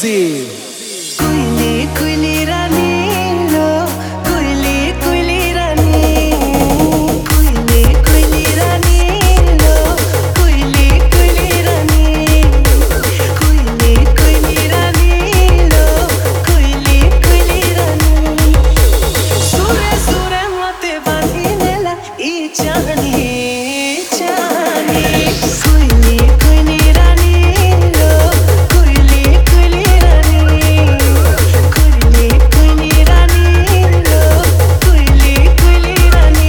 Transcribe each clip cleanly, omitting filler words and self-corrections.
exclusive. Kuyili Kuyili रानी लो कुइली कुइली रानी कुइली कुइली रानी लो कुइली कुइली रानी कुइली कुइली रानी लो कुइली कुइली रानी सुरे सुरे मते बांधिनेला ई चाहनी चाहनी कुइली कुइली रानी लो कुइली कुइली रानी कुइली कुइली रानी लो कुइली कुइली रानी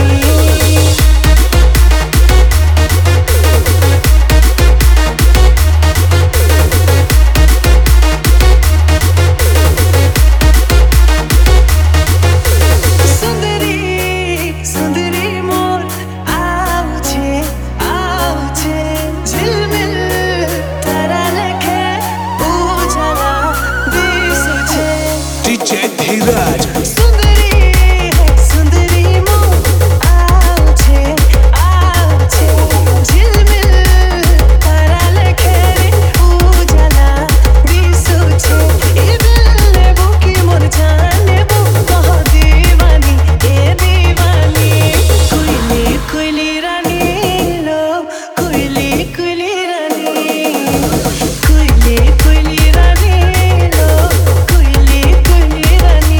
सुंदरी सुंदरी मोर आउछे आउछे झिलमिल तारा लेखे उजाला दिसुछे DJ Dheeraj. सुंदरी सुंदरी मोर आउछे आउछे झिलमिल तारा लेखे उजाला दिसुछे ई दिल लेबो की मोर जान लेबो कह दीवानी ए दीवानी कुइली कुइली रानी लो कुइली कुइली रानी कुइली कुइली रानी लो कुइली कुइली रानी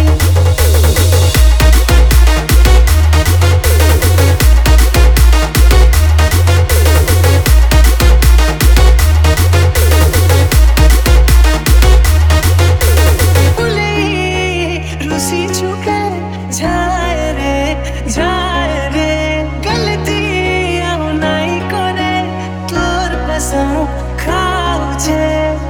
रूसी चुके जाए रे गलती आउ नाई करे तोर कसम खाउछे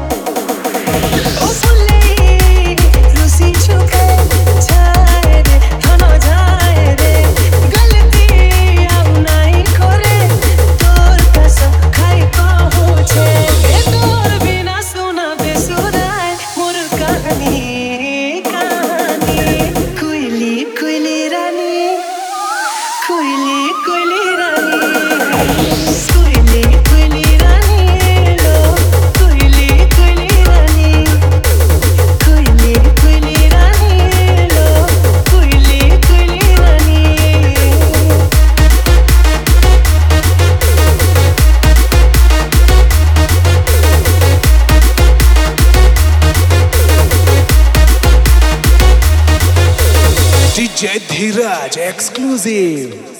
ओ फुले रूसी चुके जाए रे धनो जाए रे गलती आउ नाई करे तोर कसम खाई कहूछे ए तोर बिना सुना बेसुराय मोर कहानी कहानी कुइली कुइली रानी कुइली कुइली रानी कुइली कुइली रानी लो कुइली कुइली रानी कुइली कुइली रानी लो कुइली कुइली रानी DJ Dheeraj exclusive.